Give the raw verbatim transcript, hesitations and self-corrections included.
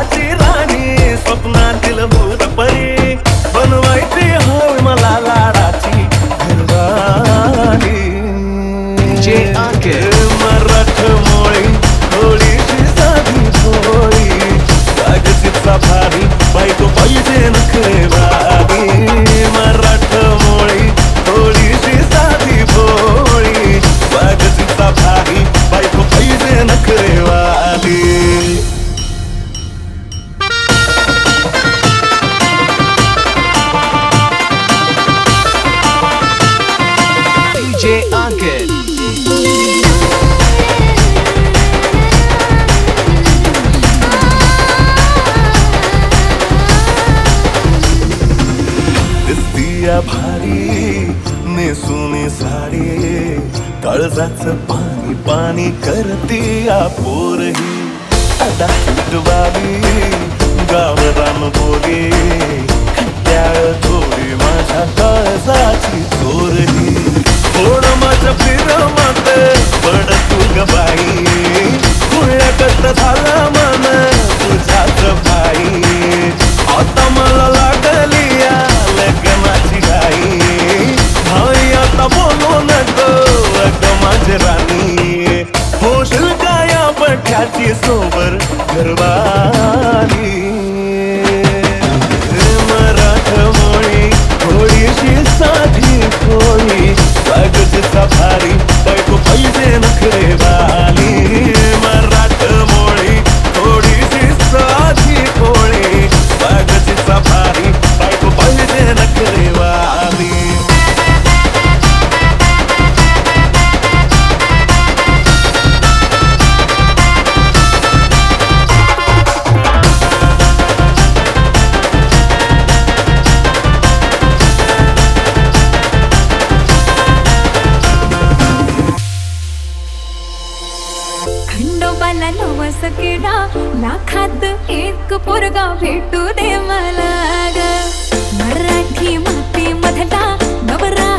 घराची राणी स्वप्नातील भूतपरी बनवायची होय मला लाडाची घरवाली जे आके मराठमोळी थोडीशी साधी भोळी कागदीचा भारी बायको पाहिजे नखरेवाली मराठमोळी थोडीशी साधी भोळी कागदीचा भारी बायको पाहिजे नखरेवाली जे आके दिसतीया भारी नेसुनी साडी काळजाचं पाणी पाणी करतीया पोरही अडाटवाली गावरान बोली खट्याळ थोडी माझ्या काळजाची चोरही थोड माझ्या फिरमात पड तू ग बाई खुळ्या कष्ट झाला मन तुझ्याच बाई आता मला लागली या लग्नाची घाई हाय आता बोलू नको अग माझी राणी होशील का या पठ्याची सोबर घरवाली मराठमोळी थोडीशी साधी भोळी कागदीचा भारी बायको पाहिजे नखरेवाली मराठमोळी थोडीशी साधी भोळी कागदीचा भारी बायको पाहिजे नखरेवाली खंडोबाला नवस केला लाखात एक पोरगा भेटू दे मला ग मराठी माती मधला नवरा